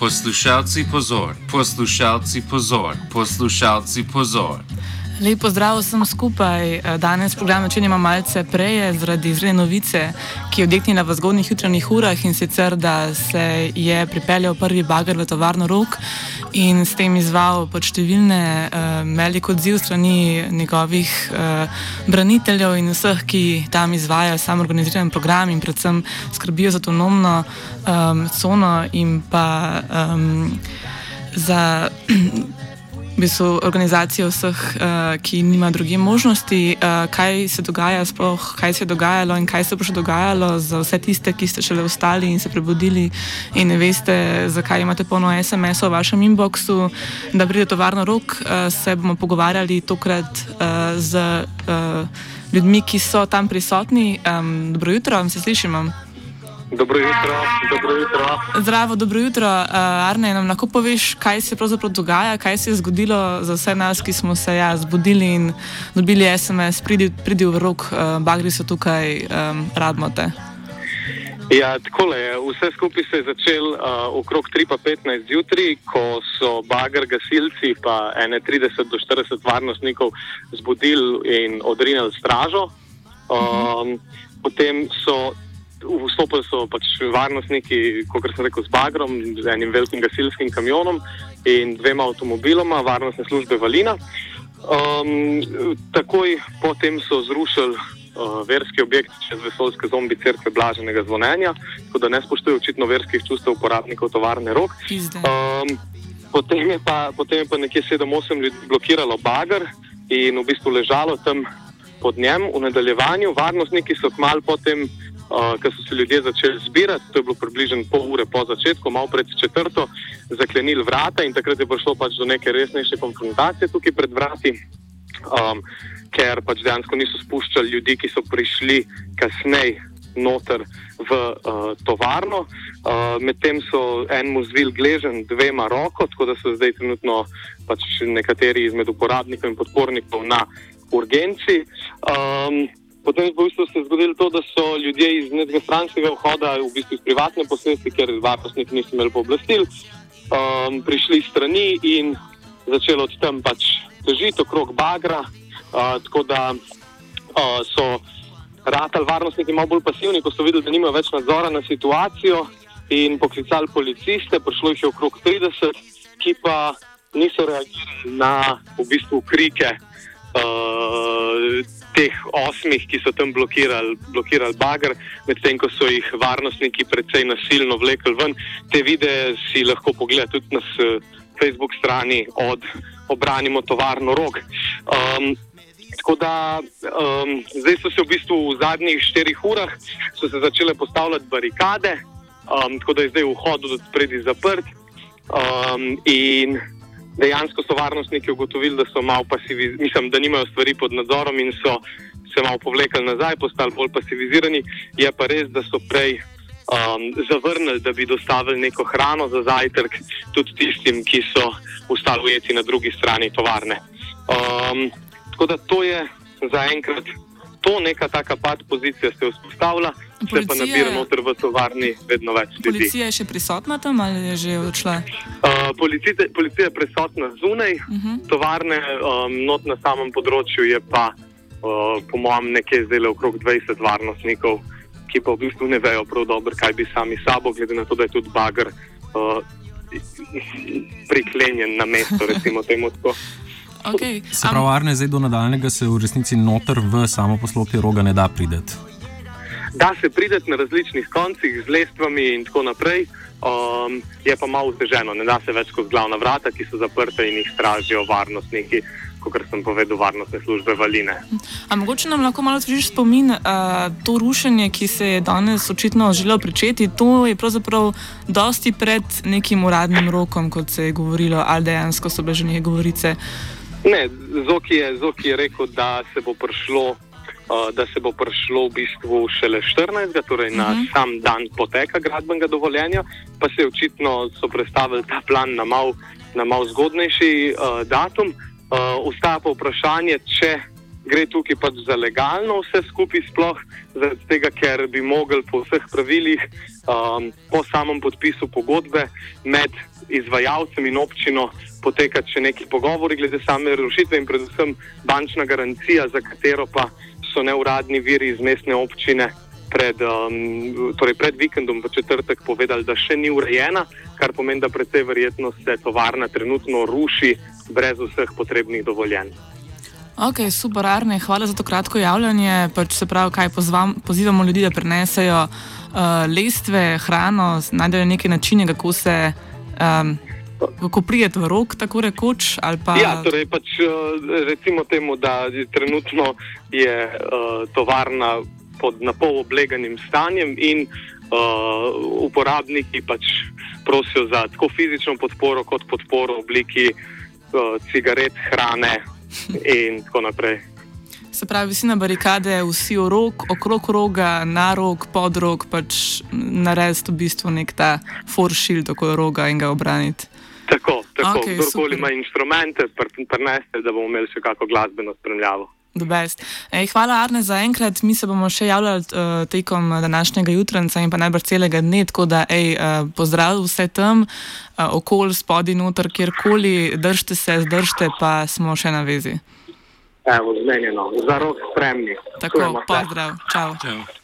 Poslušalci pozor, poslušalci pozor, poslušalci pozor. Lep pozdrav vsem skupaj. Danes program začenjamo malce prej zaradi izredne novice, ki je odjeknila v zgodnjih jutranjih urah, in sicer, da se je pripeljal prvi bager v tovarno Rog in s tem izval številne velik odziv strani njegovih braniteljev in vseh, ki tam izvajajo sam organiziran program in predvsem skrbijo za avtonomno cono in pa za v bistvu organizacijo vseh, ki nima druge možnosti. Kaj se dogaja sploh, kaj se je dogajalo in kaj se bo še dogajalo za vse tiste, ki ste šele vstali in se prebudili in ne veste, zakaj imate polno SMS-ov v vašem inboxu, da pride tovarno Rog. Se bomo pogovarjali tokrat z ljudmi, ki so tam prisotni. Dobro jutro, se slišimo? Dobro jutro, dobro jutro. Zdravo, dobro jutro. Arne, nam lahko poveš, kaj se pravzaprav dogaja, kaj se je zgodilo za vse nas, ki smo se zbudili in dobili SMS, pridi v Rog, bagri so tukaj, rabimo te. Ja, takole je. Vse skupaj se je začel okrog 3:15 zjutraj, ko so bager gasilci pa ene 30 do 40 varnostnikov zbudili in odrinili stražo. Potem vstopili so varnostniki, kot sem rekel, z bagrom, z enim velikim gasilskim kamionom in dvema avtomobiloma varnostne službe Valina. Takoj potem so zrušili verski objekt čez vesoljske zombi cerkve Blaženega zvonjenja, tako da ne spoštuje očitno verskih čustev uporabnikov tovarne Rog. Potem je pa nekje 7-8 ljudi blokiralo bager in v bistvu ležalo tam pod njem. V nadaljevanju varnostniki so kmalu potem, ko so se ljudje začeli zbirati, to je bilo približno pol ure po začetku, malo pred 4, zaklenili vrata in takrat je prišlo do neke resnejše konfrontacije tukaj pred vrati, ker dejansko niso spuščali ljudi, ki so prišli kasneje noter v tovarno. Medtem so enemu zvil gleženj, dvema roko, tako da so zdaj trenutno nekateri izmed uporabnikov in podpornikov na urgenci. Potem v bistvu se je zgodilo to, da so ljudje iz nekega stranskega vhoda, v bistvu iz privatne posesti, ker varnostniki niso imeli pooblastil, prišli strani in začeli od tam težiti okrog bagra, tako da so ratali varnostniki malo bolj pasivni, ko so videli, da nimajo več nadzora na situacijo in poklicali policiste. Prišlo jih je okrog 30, ki pa niso reagirali na v bistvu krike teh 8, ki so tam blokirali bager, medtem ko so jih varnostniki precej nasilno vlekli ven. Te videe si lahko pogleda tudi na Facebook strani od Obranimo tovarno Rog. Tako da zdaj so se v bistvu v zadnjih 4 urah so se začele postavljati barikade, tako da je zdaj vhod od spredi zaprt in dejansko so varnostniki ugotovili, da so malo da nimajo stvari pod nadzorom in so se malo povlekli nazaj, postali bolj pasivizirani. Je pa res, da so prej zavrnili, da bi dostavili neko hrano za zajtrk tudi tistim, ki so ostali ujeti na drugi strani tovarne. Tako da to je zaenkrat to, neka taka pozicija se je vzpostavila, se pa nabira noter v tovarni vedno več ljudi. Policija je še prisotna tam ali je že odšla? Policija je prisotna zunaj tovarne, not na samem področju je pa po mojem nekje zdaj okrog 20 varnostnikov, ki pa v bistvu ne vejo prav dobro, kaj bi sami sabo, glede na to, da je tudi bager priklenjen na mesto, recimo temu tako. Okay. Se pravi, Arne, zdaj do nadaljnega se v resnici noter v samo poslopje Roga ne da prideti? Da se prideti na različnih koncih z lestvami in tako naprej, je pa malo oteženo. Ne da se več skozi glavna vrata, ki so zaprte in jih stražijo varnostniki, kot sem povedal, varnostne službe Valine. A mogoče nam lahko malo osvežiš spomin, to rušenje, ki se je danes očitno želelo pričeti, to je pravzaprav dosti pred nekim uradnim rokom, kot se je govorilo, ali dejansko so bile že neke govorice? Ne, Zoki je rekel, da se bo prišlo v bistvu šele 14, torej na sam dan poteka gradbenega dovoljenja, pa se očitno so prestavili ta plan na malo zgodnejši datum. Ostaja pa vprašanje, če gre tukaj pač za legalno vse skupaj sploh, zaradi tega, ker bi mogli po vseh pravilih po samem podpisu pogodbe med izvajalcem in občino potekati še neki pogovori glede same rušitve in predvsem bančna garancija, za katero pa so neuradni viri iz mestne občine pred vikendom v četrtek povedali, da še ni urejena, kar pomeni, da precej verjetno se tovarna trenutno ruši brez vseh potrebnih dovoljenj. Ok, super, Arne, hvala za to kratko javljanje. Se pravi, kaj pozivamo ljudi, da prenesejo lestve, hrano, najdejo neke načine, kako se kako prijeti v rok, tako rekoč? Ali pa... Ja, torej recimo temu, da trenutno je tovarna pod napol obleganim stanjem in uporabniki prosijo za tako fizično podporo kot podporo v obliki cigaret, hrane in tako naprej. Se pravi, vsi na barikade, vsi v rok, okrog roga, na rog, pod rog, narediti v bistvu nek ta force shield okoli roga in ga obraniti. Tako. Okay, kdorkoli ima inštrumente, prineste, da bomo imeli še kako glasbeno spremljavo. Hvala, Arne, za enkrat. Mi se bomo še javljali tekom današnjega jutranca in pa najbrž celega dne, tako da pozdrav vse tam, okoli, spodaj, noter, kjerkoli, držite se, zdržite, pa smo še na vezi. Evo, zmenjeno, za rok spremni. Tako, pozdrav, čau.